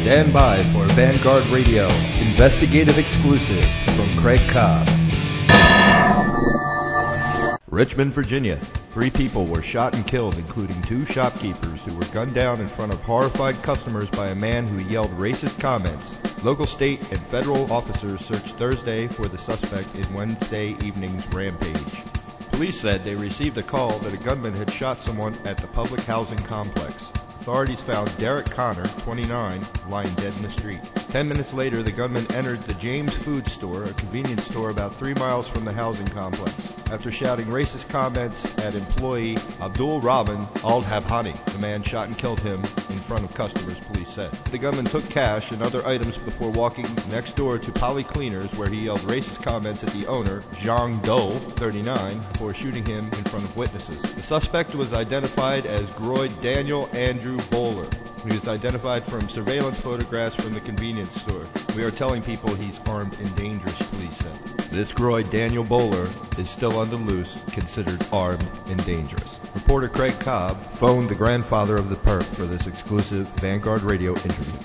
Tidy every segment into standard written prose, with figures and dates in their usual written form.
Stand by for Vanguard Radio, investigative exclusive from Craig Cobb. Richmond, Virginia. 3 people were shot and killed, including 2 shopkeepers who were gunned down in front of horrified customers by a man who yelled racist comments. Local, state, and federal officers searched Thursday for the suspect in Wednesday evening's rampage. Police said they received a call that a gunman had shot someone at the public housing complex. Authorities found Derek Connor, 29, lying dead in the street. 10 minutes later, the gunman entered the James Food Store, a convenience store about 3 miles from the housing complex. After shouting racist comments at employee Abdul Rahman Al-Habhani, the man shot and killed him in front of customers, police said. The gunman took cash and other items before walking next door to Poly Cleaners, where he yelled racist comments at the owner, Zhang Dou, 39, before shooting him in front of witnesses. The suspect was identified as Groyd Daniel Andrew Bowler. He was identified from surveillance photographs from the convenience store. We are telling people he's armed and dangerous, police said. This Groyd Daniel Bowler is still on the loose, considered armed and dangerous. Reporter Craig Cobb phoned the grandfather of the perp for this exclusive Vanguard Radio interview.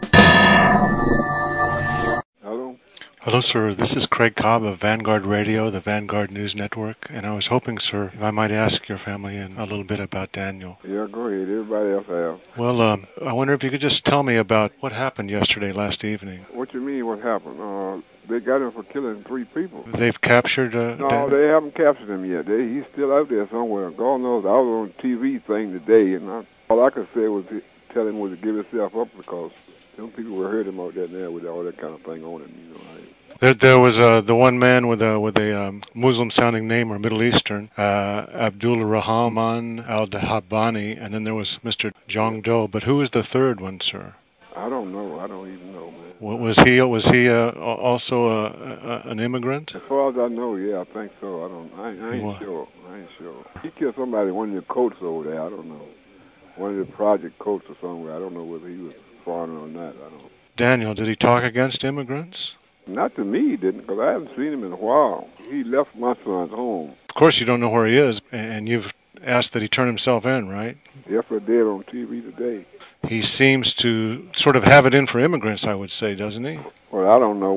Hello, sir. This is Craig Cobb of Vanguard Radio, the Vanguard News Network, and I was hoping, sir, if I might ask your family a little bit about Daniel. Yeah, go ahead. Everybody else have. Well, I wonder if you could just tell me about what happened yesterday, last evening. What you mean, what happened? They got him for killing 3 people. They've captured... No, they haven't captured him yet. He's still out there somewhere. God knows. I was on a TV thing today, and all I could say was tell him to give himself up, because some people were hurt him out there now with all that kind of thing on him, you know. There was the one man with a Muslim-sounding name, or Middle Eastern, Abdul Rahman Al-Habhani, and then there was Mr. Zhang Dou. But who was the third one, sir? I don't know. I don't even know, man. Was he also an immigrant? As far as I know, yeah, I think so. I ain't sure. He killed somebody, one of the coats over there. I don't know. One of the project coats or somewhere. I don't know whether he was foreign or not. I don't know. Daniel, did he talk against immigrants? Not to me, he didn't, because I haven't seen him in a while. He left my son's home. Of course, you don't know where he is, and you've asked that he turn himself in, right? Yes, I did on TV today. He seems to sort of have it in for immigrants, I would say, doesn't he? Well, I don't know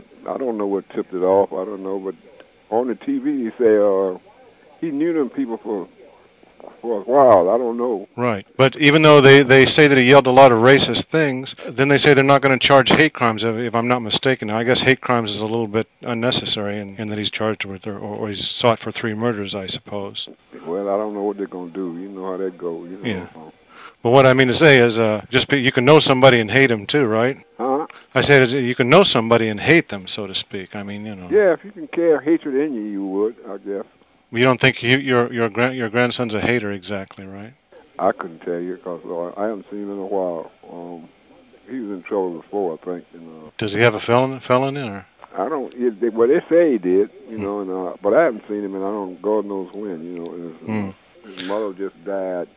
what tipped it off. I don't know, but on the TV he said he knew them people for a while. I don't know. Right. But even though they say that he yelled a lot of racist things, then they say they're not going to charge hate crimes, if I'm not mistaken. Now, I guess hate crimes is a little bit unnecessary in that he's charged with, or he's sought for 3 murders, I suppose. Well, I don't know what they're going to do. You know how that goes. You know. Yeah. But what I mean to say is you can know somebody and hate them too, right? Huh? I said you can know somebody and hate them, so to speak. I mean, you know. Yeah, if you can carry hatred in you, you would, I guess. You don't think your grandson's a hater exactly, right? I couldn't tell you, because I haven't seen him in a while. He was in trouble before, I think. Does he have a felony, or? I don't. Well, they say he did, you know, but I haven't seen him, and I don't. God knows when, you know. And his mother just died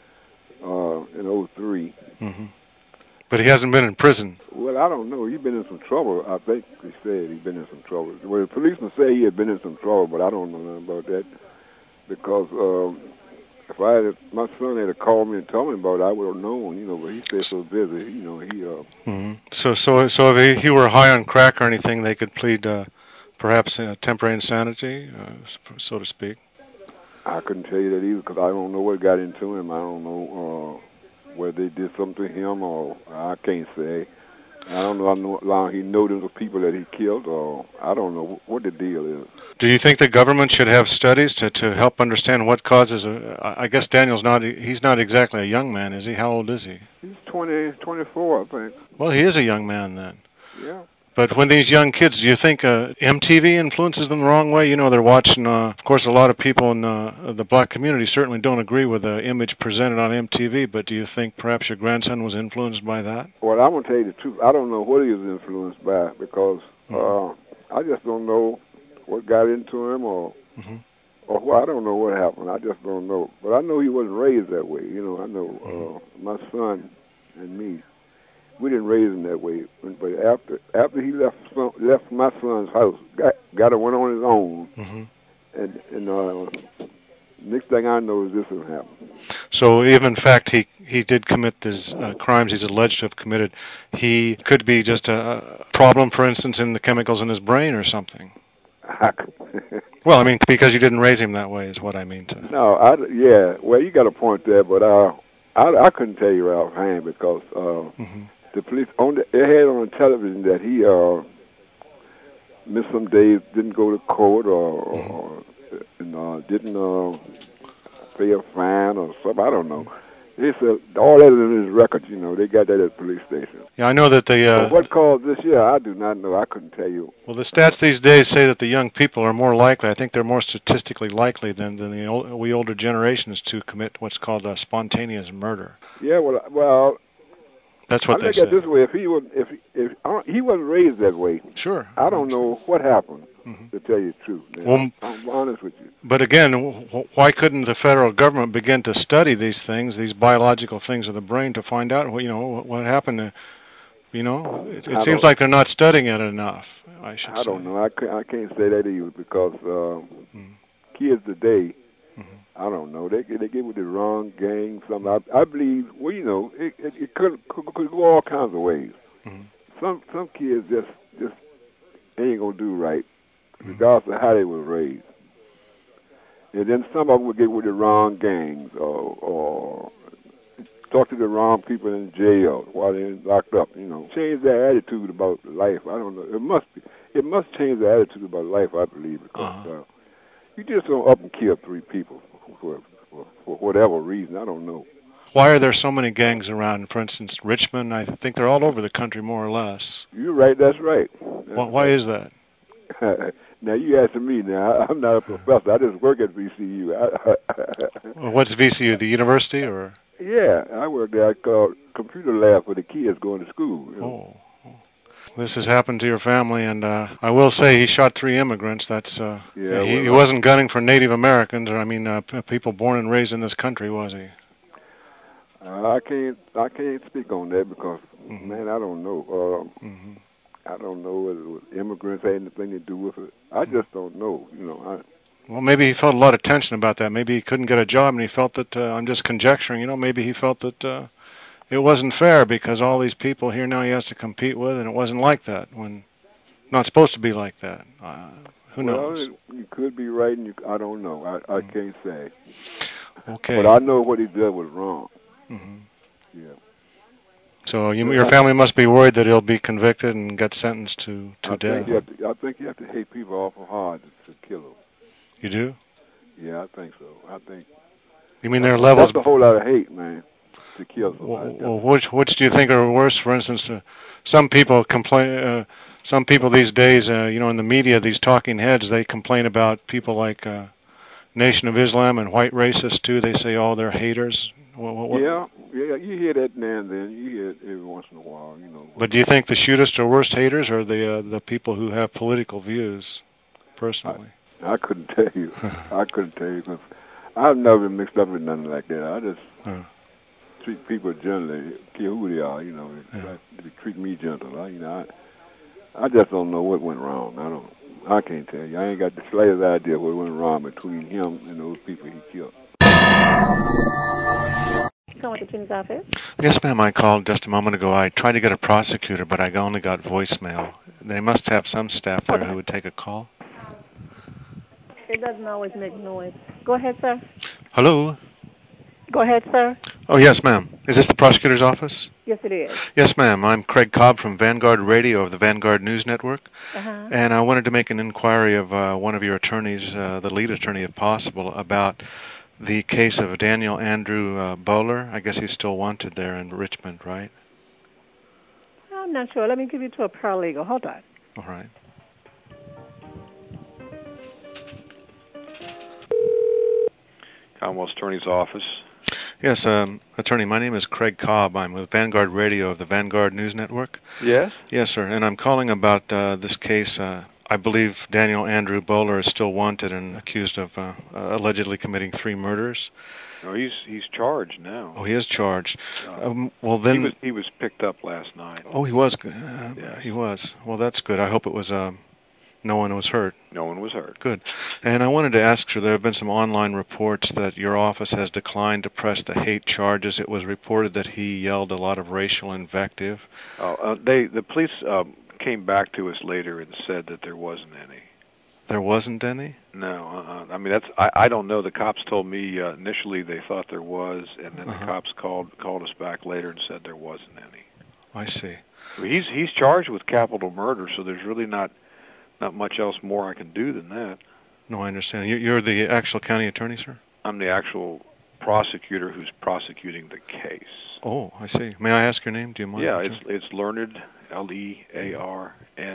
in 03. Mm-hmm. But he hasn't been in prison. Well, I don't know. He's been in some trouble. I think he said he's been in some trouble. Well, the policeman say he had been in some trouble, but I don't know nothing about that. Because if my son had called me and told me about it, I would have known, you know. But he stayed so busy, you know. Mm-hmm. So if he were high on crack or anything, they could plead perhaps temporary insanity, so to speak. I couldn't tell you that either, because I don't know what got into him. I don't know whether they did something to him, or I can't say. I don't know how long he knew the people that he killed, or I don't know what the deal is. Do you think the government should have studies to help understand what causes I guess he's not exactly a young man, is he? How old is he? He's 24, I think. Well, he is a young man then. Yeah. But when these young kids, do you think MTV influences them the wrong way? You know, they're watching, of course, a lot of people in the black community certainly don't agree with the image presented on MTV, but do you think perhaps your grandson was influenced by that? Well, I'm going to tell you the truth. I don't know what he was influenced by, because I just don't know what got into him, or I don't know what happened. I just don't know. But I know he wasn't raised that way. You know, I know my son and me, we didn't raise him that way. But after he left my son's house, got went on his own, and next thing I know is this has happened. So if in fact he did commit these crimes he's alleged to have committed, he could be just a problem, for instance, in the chemicals in his brain or something. Well, I mean, because you didn't raise him that way is what I mean to. No, yeah. Well, you got a point there, but I couldn't tell you offhand because the police they had on television that he missed some days, didn't go to court or didn't pay a fine or something. I don't know. They said all that is in his records. They got that at the police station. Yeah, I know that what caused this year, I do not know. I couldn't tell you. Well, the stats these days say that the young people are more likely. I think they're more statistically likely than the older generations to commit what's called a spontaneous murder. Yeah, well. That's what they say. I look at it this way: if he wasn't raised that way, sure, I don't know what happened. To tell you the truth, man. Well, I'm honest with you. But again, why couldn't the federal government begin to study these things, these biological things of the brain, to find out what happened to, it seems like they're not studying it enough. I don't know. I can't say that either because kids today. I don't know. They get with the wrong gang. Something. I believe. Well, it could go all kinds of ways. Some kids just ain't gonna do right, regardless of how they were raised. And then some of them will get with the wrong gangs or talk to the wrong people in jail while they're locked up. Change their attitude about life. I don't know. It must change their attitude about life. I believe because you just don't up and kill 3 people for whatever reason. I don't know. Why are there so many gangs around? For instance, Richmond, I think they're all over the country more or less. You're right. That's right. Why is that? Now, you asking me now. I'm not a professor. I just work at VCU. What's VCU, the university? Or? Yeah, I work there. I call computer lab for the kids going to school. This has happened to your family, and I will say he shot 3 immigrants. That's he wasn't gunning for Native Americans, or people born and raised in this country, was he? I can't speak on that because man, I don't know. I don't know whether immigrants had anything to do with it. I just don't know. Well, maybe he felt a lot of tension about that. Maybe he couldn't get a job, and he felt that. I'm just conjecturing. Maybe he felt that. It wasn't fair because all these people here now he has to compete with, and it wasn't like that when not supposed to be like that. Who knows? Well, you could be right, and I don't know. I can't say. Okay. But I know what he did was wrong. Yeah. So your family must be worried that he'll be convicted and get sentenced to death. I think you have to hate people awful hard to kill them. You do? Yeah, I think so. I think. You mean there are levels? That's a whole lot of hate, man. To kill somebody. Well, which do you think are worse? For instance, some people complain. Some people these days, in the media, these talking heads, they complain about people like Nation of Islam and white racists too. They say, "Oh, they're haters." Yeah, you hear that now and then. You hear it every once in a while, But do you think the shootest or worst haters are the people who have political views, personally? I couldn't tell you. I couldn't tell you because I've never been mixed up with nothing like that. I just treat people generally, care who they are. They treat me gentle. I just don't know what went wrong. I can't tell you. I ain't got the slightest idea what went wrong between him and those people he killed. Someone at the office? Yes, ma'am. I called just a moment ago. I tried to get a prosecutor, but I only got voicemail. They must have some staff there who would take a call. It doesn't always make noise. Go ahead, sir. Hello? Go ahead, sir. Oh, yes, ma'am. Is this the prosecutor's office? Yes, it is. Yes, ma'am. I'm Craig Cobb from Vanguard Radio of the Vanguard News Network. And I wanted to make an inquiry of one of your attorneys, the lead attorney if possible, about the case of Daniel Andrew Bowler. I guess he's still wanted there in Richmond, right? I'm not sure. Let me give you to a paralegal. Hold on. All right. Commonwealth Attorney's Office. Yes, attorney, my name is Craig Cobb. I'm with Vanguard Radio of the Vanguard News Network. Yes? Yes, sir, and I'm calling about this case. I believe Daniel Andrew Bowler is still wanted and accused of allegedly committing 3 murders. No, he's charged now. Oh, he is charged. Well, then he was picked up last night. Oh, he was. He was. Well, that's good. I hope it was No one was hurt. No one was hurt. Good. And I wanted to ask, sir, there have been some online reports that your office has declined to press the hate charges. It was reported that he yelled a lot of racial invective. The police came back to us later and said that there wasn't any. There wasn't any? No. I mean, I don't know. The cops told me initially they thought there was, and then the cops called us back later and said there wasn't any. I see. He's charged with capital murder, so there's really not much else more I can do than that. No, I understand. You're the actual county attorney, sir? I'm the actual prosecutor who's prosecuting the case. Oh, I see. May I ask your name? Do you mind? Yeah, it's Learned, Learned.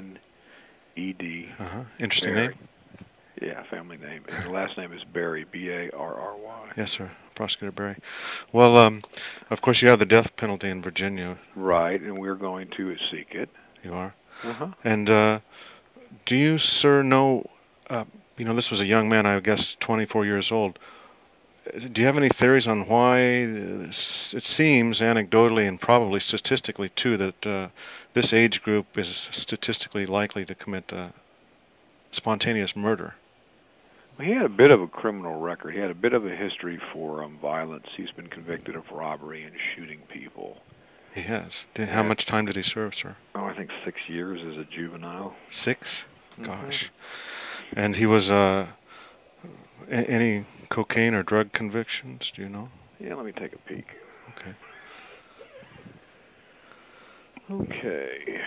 Interesting Barry. name. Yeah, family name. And the last name is Barry, Barry. Yes, sir. Prosecutor Barry. Well, of course, you have the death penalty in Virginia. Right, and we're going to seek it. You are? Uh-huh. And do you, sir, know, this was a young man, I guess 24 years old. Do you have any theories on why it seems anecdotally and probably statistically, too, that this age group is statistically likely to commit spontaneous murder? Well, he had a bit of a criminal record. He had a bit of a history for violence. He's been convicted of robbery and shooting people. He has. How much time did he serve, sir? Oh, I think 6 years as a juvenile. 6? Gosh. And he was, any cocaine or drug convictions, do you know? Yeah, let me take a peek. Okay.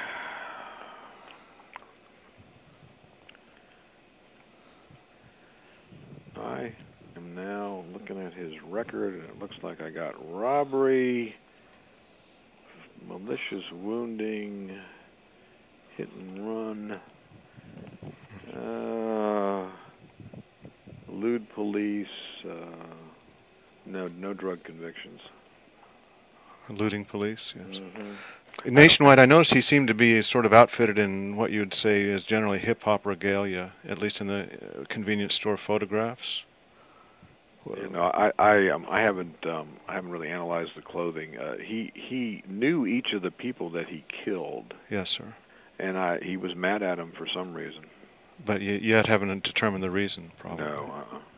I am now looking at his record, and it looks like I got robbery, malicious wounding, hit and run, elude police, no drug convictions. Eluding police, yes. Nationwide, I noticed he seemed to be sort of outfitted in what you'd say is generally hip-hop regalia, at least in the convenience store photographs. I haven't really analyzed the clothing. He knew each of the people that he killed. Yes, sir. And he was mad at him for some reason. But you yet haven't determined the reason, probably. No.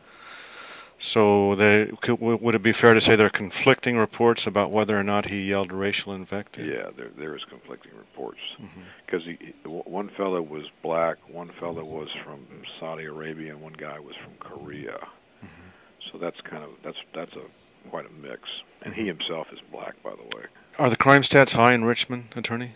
So would it be fair to say there are conflicting reports about whether or not he yelled racial invective? Yeah, there is conflicting reports. Because one fellow was black, one fellow was from Saudi Arabia, and one guy was from Korea. So that's quite a mix. And he himself is black, by the way. Are the crime stats high in Richmond, attorney?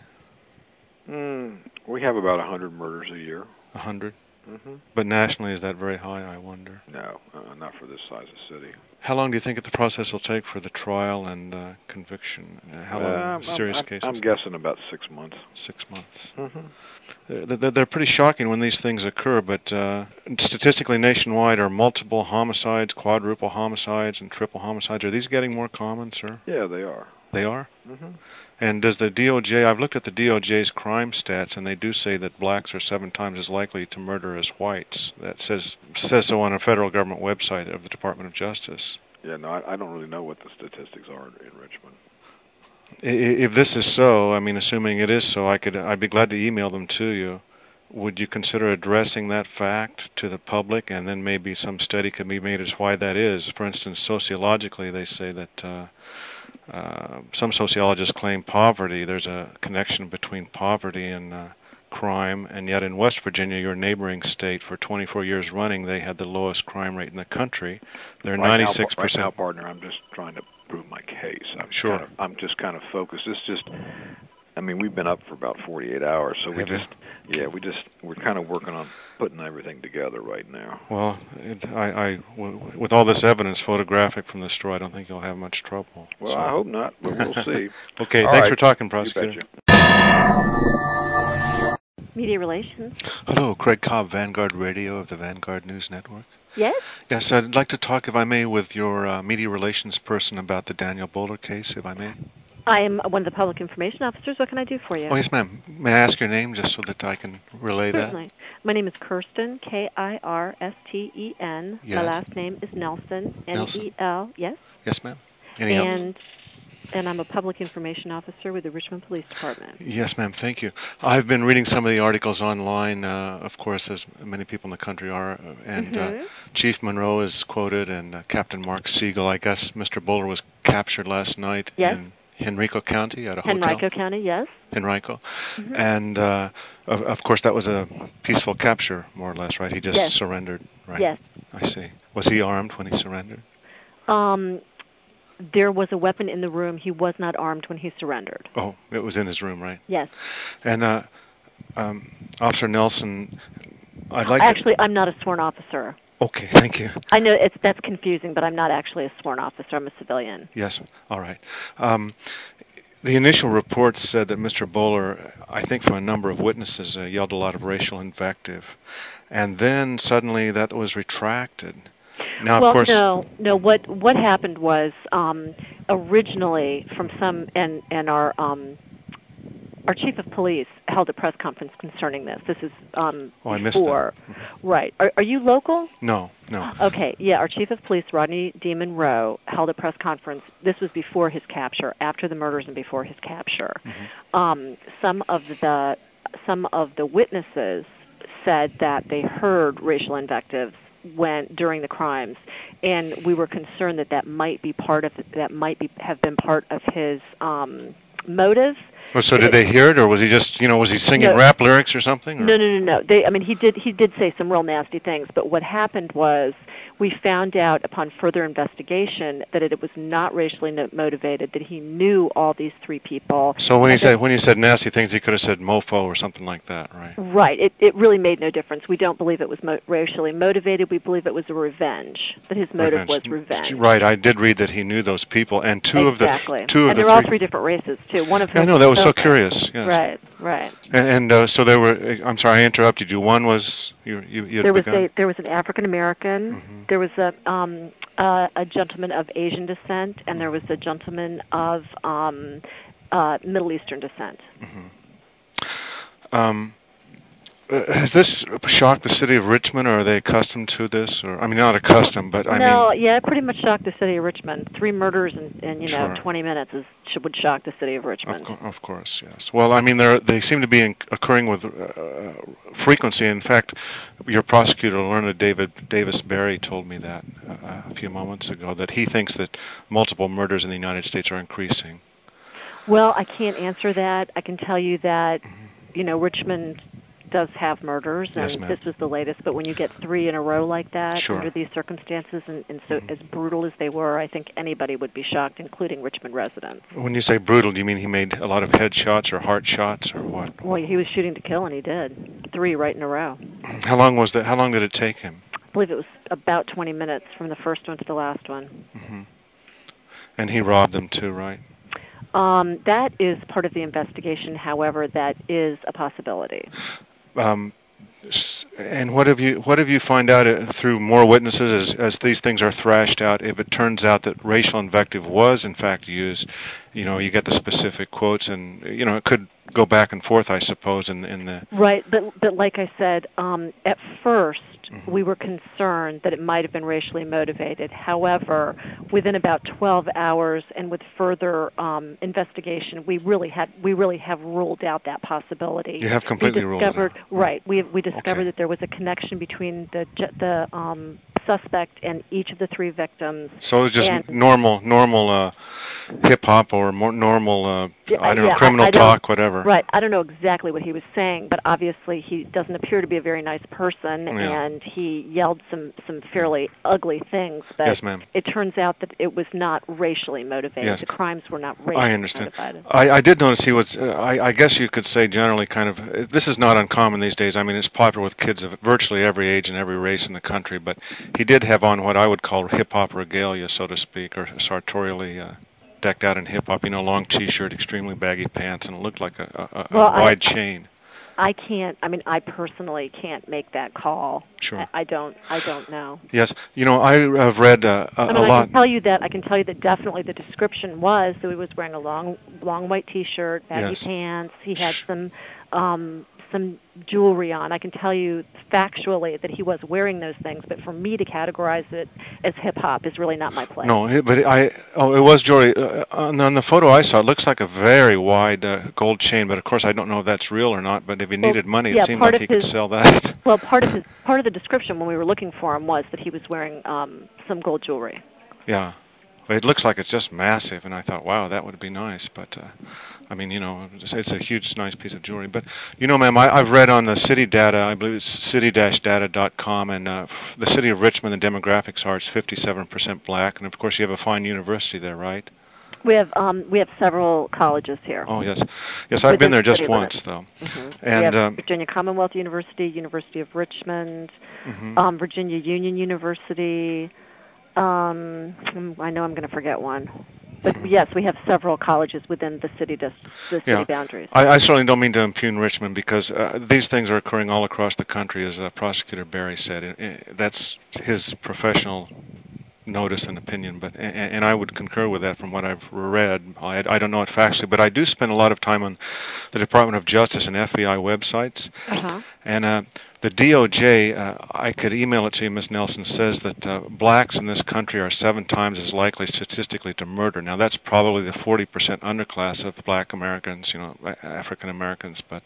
We have about 100 murders a year. 100? But nationally, is that very high, I wonder? No, not for this size of city. How long do you think the process will take for the trial and conviction? How long? Serious cases? I'm guessing about 6 months. 6 months. They're pretty shocking when these things occur, but statistically nationwide, are multiple homicides, quadruple homicides, and triple homicides, are these getting more common, sir? Yeah, they are. They are? And does the DOJ, I've looked at the DOJ's crime stats, and they do say that blacks are 7 times as likely to murder as whites. That says so on a federal government website of the Department of Justice. Yeah, no, I don't really know what the statistics are in Richmond. If this is so, I mean, assuming it is so, I'd be glad to email them to you. Would you consider addressing that fact to the public, and then maybe some study could be made as why that is? For instance, sociologically, they say that some sociologists claim poverty. There's a connection between poverty and crime, and yet in West Virginia, your neighboring state, for 24 years running, they had the lowest crime rate in the country. They're 96%. Right now, partner, I'm just trying to prove my case. I'm just kind of focused. It's just, I mean, we've been up for about 48 hours, so we're kind of working on putting everything together right now. Well, with all this evidence photographic from the store, I don't think you'll have much trouble. Well, I hope not, but we'll see. Okay, thanks for talking, prosecutor. Media Relations. Hello, Craig Cobb, Vanguard Radio of the Vanguard News Network. Yes? Yes, I'd like to talk, if I may, with your media relations person about the Daniel Boulder case, if I may. I am one of the public information officers. What can I do for you? Oh, yes, ma'am. May I ask your name just so that I can relay Certainly. that? My name is Kirsten, Kirsten. Yes. My last name is Nelson, Nelson. Nel. Yes? Yes, ma'am. Any else? And and I'm a public information officer with the Richmond Police Department. Yes, ma'am. Thank you. I've been reading some of the articles online, of course, as many people in the country are, and Chief Monroe is quoted, and Captain Mark Siegel. I guess Mr. Buller was captured last night in Henrico County at a hotel. Henrico County, yes. Henrico. And, of course, that was a peaceful capture, more or less, right? He just surrendered, right? Yes. I see. Was he armed when he surrendered? There was a weapon in the room. He was not armed when he surrendered. Oh, it was in his room, right? Yes. And Officer Nelson, Actually, I'm not a sworn officer. Okay, thank you. I know that's confusing, but I'm not actually a sworn officer. I'm a civilian. Yes, all right. The initial reports said that Mr. Buller, I think from a number of witnesses, yelled a lot of racial invective. And then suddenly that was retracted. Now, well, of course, no. What happened was originally from some and our chief of police held a press conference concerning this. This is I missed that. Right. Are you local? No. Okay. Yeah. Our chief of police, Rodney D. Monroe, held a press conference. This was before his capture, after the murders, and before his capture. Some of the witnesses said that they heard racial invectives during the crimes, and we were concerned that might have been part of his motive. Oh, so did they hear it, or was he just, was he singing rap lyrics or something? Or? No. He did say some real nasty things, but what happened was we found out upon further investigation that it was not racially motivated, that he knew all these three people. So when he said nasty things, he could have said mofo or something like that, right? Right. It really made no difference. We don't believe it was racially motivated. We believe it was a revenge, that his motive was revenge. Right. I did read that he knew those people, and two of the they're all three different races, too. One of whom I know, that was so curious. Yes. Right. And so there were. I'm sorry, I interrupted you. One was you. There was an African American. There was a gentleman of Asian descent, and there was a gentleman of Middle Eastern descent. Has this shocked the city of Richmond, or are they accustomed to this? Or not accustomed, but it pretty much shocked the city of Richmond. 3 murders in 20 minutes would shock the city of Richmond. Of course, yes. Well, they seem to be occurring with frequency. In fact, your prosecutor, Learned Davis Berry, told me that a few moments ago, that he thinks that multiple murders in the United States are increasing. Well, I can't answer that. I can tell you that Richmond does have murders, and this was the latest. But when you get 3 in a row like that, under these circumstances, and so as brutal as they were, I think anybody would be shocked, including Richmond residents. When you say brutal, do you mean he made a lot of head shots or heart shots or what? Well, he was shooting to kill, and he did 3 right in a row. How long was that? How long did it take him? I believe it was about 20 minutes from the first one to the last one. And he robbed them too, right? That is part of the investigation. However, that is a possibility. And what have you find out through more witnesses as these things are thrashed out? If it turns out that racial invective was in fact used, you get the specific quotes, and it could go back and forth, I suppose, in the right. But like I said, at first we were concerned that it might have been racially motivated. However, within about 12 hours and with further investigation, we really have ruled out that possibility. You have completely ruled it out. Right. We discovered that there was a connection between the suspect and each of the 3 victims. So it was just normal hip hop or more normal criminal talk, whatever. Right. I don't know exactly what he was saying, but obviously he doesn't appear to be a very nice person, and he yelled some fairly ugly things. But yes, ma'am. It turns out that it was not racially motivated. Yes. The crimes were not racially motivated. I understand. I did notice he was. I guess you could say generally kind of. This is not uncommon these days. It's popular with kids of virtually every age and every race in the country. But he did have on what I would call hip hop regalia, so to speak, or sartorially decked out in hip hop. Long T-shirt, extremely baggy pants, and it looked like a wide chain. I can't. I personally can't make that call. Sure. I don't know. Yes. I have read a lot. I can tell you that definitely the description was that he was wearing a long white T-shirt, baggy pants. He had some jewelry on. I can tell you factually that he was wearing those things, but for me to categorize it as hip-hop is really not my place. No, but it was jewelry. On the photo I saw, it looks like a very wide gold chain, but of course I don't know if that's real or not, but if he needed money, it seemed like he could sell that. Well, part of the description when we were looking for him was that he was wearing some gold jewelry. Yeah. It looks like it's just massive, and I thought, wow, that would be nice. But, I mean, it's a huge, nice piece of jewelry. But, ma'am, I've read on the city data, I believe it's city-data.com, and the city of Richmond, the demographics are it's 57% black, and, of course, you have a fine university there, right? We have several colleges here. Oh, yes. Yes, I've been there just once, though. Mm-hmm. And we have Virginia Commonwealth University, University of Richmond, Virginia Union University. I know I'm going to forget one. But yes, we have several colleges within the city boundaries. I certainly don't mean to impugn Richmond because these things are occurring all across the country, as Prosecutor Barry said. That's his professional notice and opinion, but and I would concur with that from what I've read. I don't know it factually, but I do spend a lot of time on the Department of Justice and FBI websites. And the DOJ, I could email it to you, Ms. Nelson, says that blacks in this country are 7 times as likely statistically to murder. Now, that's probably the 40% underclass of black Americans, African Americans. But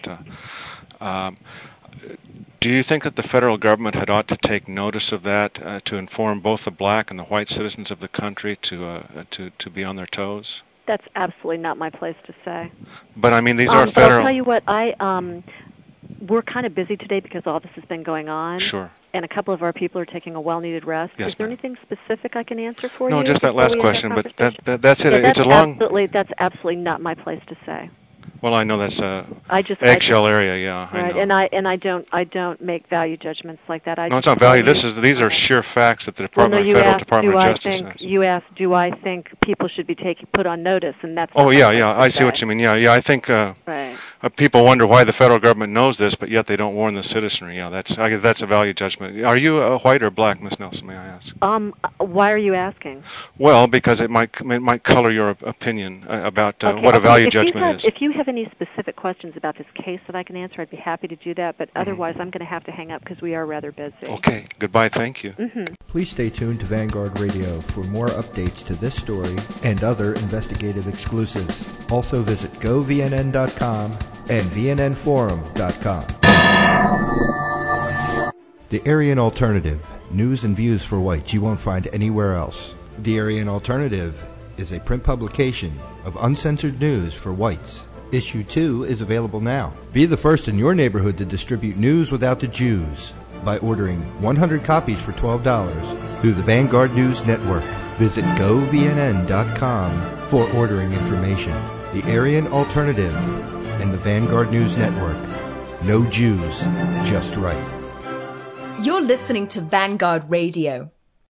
do you think that the federal government had ought to take notice of that to inform both the black and the white citizens of the country to be on their toes? That's absolutely not my place to say. But I mean, these are federal. I'll tell you what, we're kind of busy today because all this has been going on. Sure. And a couple of our people are taking a well-needed rest. Yes, Is there anything specific I can answer for you? No, just that last question, but that's it. Yeah, it's a long. That's absolutely not my place to say. Well, I know that's eggshell area, yeah. Right, I know. and I don't make value judgments like that. No, it's not value. These are sheer facts that the Department of Justice has. You asked, do I think people should be put on notice, and that's. Oh yeah, I see what you mean. Yeah, I think. Right. People wonder why the federal government knows this, but yet they don't warn the citizenry. Yeah, that's a value judgment. Are you white or black, Miss Nelson? May I ask? Why are you asking? Well, because it might color your opinion about what a value judgment is. If you have any specific questions about this case that I can answer, I'd be happy to do that. But otherwise, I'm going to have to hang up because we are rather busy. Okay. Goodbye. Thank you. Please stay tuned to Vanguard Radio for more updates to this story and other investigative exclusives. Also visit govnn.com and vnnforum.com. The Aryan Alternative, news and views for whites you won't find anywhere else. The Aryan Alternative is a print publication of uncensored news for whites. Issue 2 is available now. Be the first in your neighborhood to distribute news without the Jews by ordering 100 copies for $12 through the Vanguard News Network. Visit govnn.com for ordering information. The Aryan Alternative and the Vanguard News Network. No Jews, just right. You're listening to Vanguard Radio.